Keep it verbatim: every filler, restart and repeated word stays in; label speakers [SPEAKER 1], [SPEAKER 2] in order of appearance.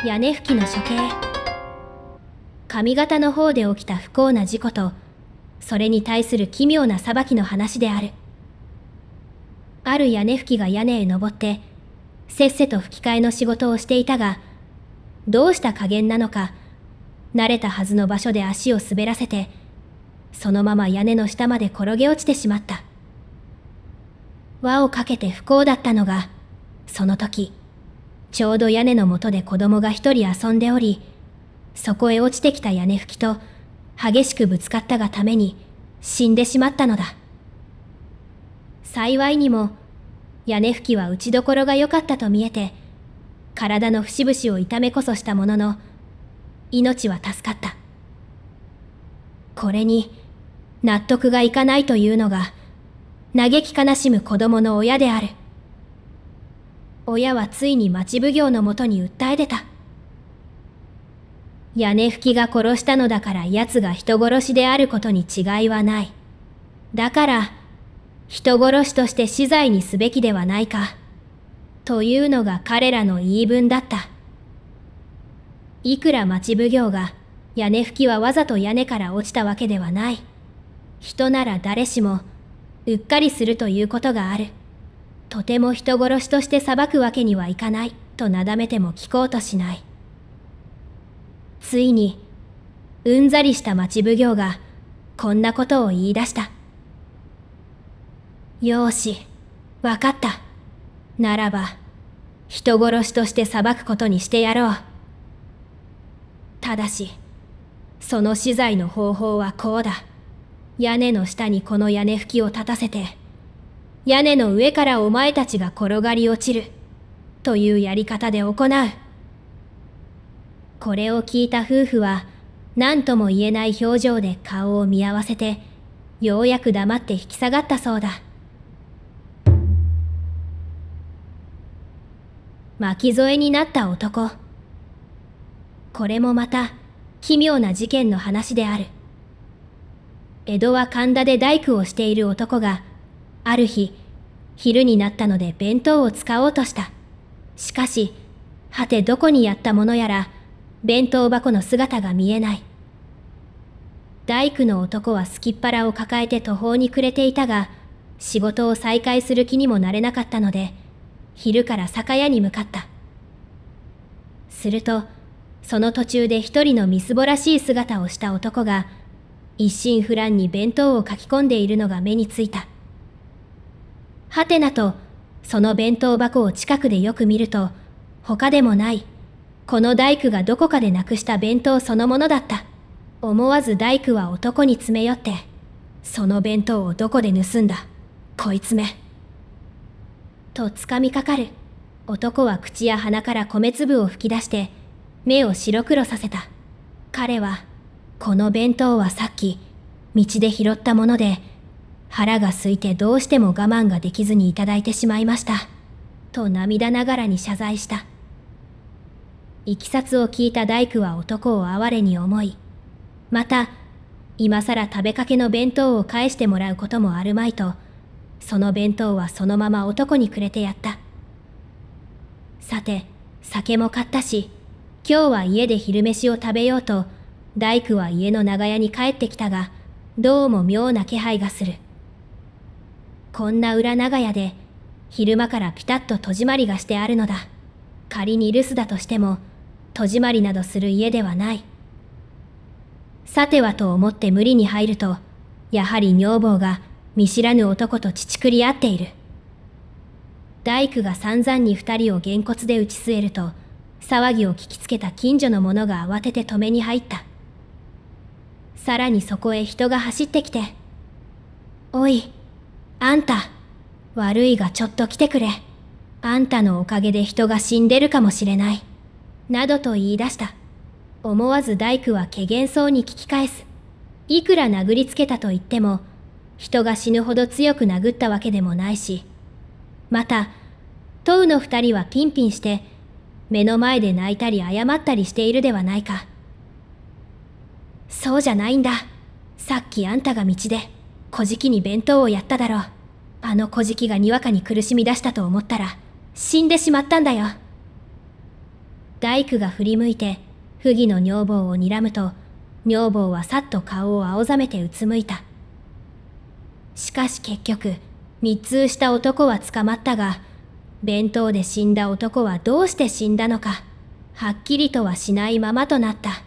[SPEAKER 1] 屋根葺きの処刑。上方の方で起きた不幸な事故と、それに対する奇妙な裁きの話である。ある屋根葺きが屋根へ登って、せっせと吹き替えの仕事をしていたが、どうした加減なのか、慣れたはずの場所で足を滑らせて、そのまま屋根の下まで転げ落ちてしまった。輪をかけて不幸だったのが、その時、ちょうど屋根の下で子供が一人遊んでおり、そこへ落ちてきた屋根葺きと激しくぶつかったがために死んでしまったのだ。幸いにも、屋根葺きは打ちどころが良かったと見えて、体の節々を痛めこそしたものの、命は助かった。これに納得がいかないというのが、嘆き悲しむ子供の親である。親はついに町奉行のもとに訴え出た。屋根葺きが殺したのだから奴が人殺しであることに違いはない。だから、人殺しとして死罪にすべきではないか。というのが彼らの言い分だった。いくら町奉行が屋根葺きはわざと屋根から落ちたわけではない。人なら誰しもうっかりするということがある。とても人殺しとして裁くわけにはいかないとなだめても聞こうとしない。ついにうんざりした町奉行がこんなことを言い出した。よーし、わかった。ならば、人殺しとして裁くことにしてやろう。ただし、その死罪の方法はこうだ。屋根の下にこの屋根葺きを立たせて、屋根の上からお前たちが転がり落ちる、というやり方で行う。これを聞いた夫婦は、何とも言えない表情で顔を見合わせて、ようやく黙って引き下がったそうだ。巻き添えになった男。これもまた奇妙な事件の話である。江戸は神田で大工をしている男が、ある日、昼になったので弁当を使おうとした。しかし、はてどこにやったものやら、弁当箱の姿が見えない。大工の男はすきっ腹を抱えて途方に暮れていたが、仕事を再開する気にもなれなかったので、昼から酒屋に向かった。すると、その途中で一人のみすぼらしい姿をした男が、一心不乱に弁当を書き込んでいるのが目についた。はてなと、その弁当箱を近くでよく見ると、他でもない、この大工がどこかでなくした弁当そのものだった。思わず大工は男に詰め寄って、その弁当をどこで盗んだ、こいつめ。と掴みかかる。男は口や鼻から米粒を吹き出して、目を白黒させた。彼は、この弁当はさっき、道で拾ったもので、腹が空いてどうしても我慢ができずにいただいてしまいました。と涙ながらに謝罪した。いきさつを聞いた大工は男を哀れに思い、また、今さら食べかけの弁当を返してもらうこともあるまいと、その弁当はそのまま男にくれてやった。さて、酒も買ったし、今日は家で昼飯を食べようと、大工は家の長屋に帰ってきたが、どうも妙な気配がする。こんな裏長屋で、昼間からピタッと戸締まりがしてあるのだ。仮に留守だとしても、戸締まりなどする家ではない。さてはと思って無理に入ると、やはり女房が見知らぬ男と乳くり合っている。大工が散々に二人をげんこつで打ち据えると、騒ぎを聞きつけた近所の者が慌てて止めに入った。さらにそこへ人が走ってきて、おい、あんた、悪いがちょっと来てくれ。あんたのおかげで人が死んでるかもしれない。などと言い出した。思わず大工は怪げそうに聞き返す。いくら殴りつけたと言っても、人が死ぬほど強く殴ったわけでもないし、また、当の二人はピンピンして、目の前で泣いたり謝ったりしているではないか。そうじゃないんだ。さっきあんたが道で、小じに弁当をやっただろう。あの小じがにわかに苦しみ出したと思ったら、死んでしまったんだよ。 大工が振り向いて不義の女房を睨むと、女房はさっと顔を青ざめてうつむいた。しかし結局、密通した男は捕まったが、弁当で死んだ男はどうして死んだのか、はっきりとはしないままとなった。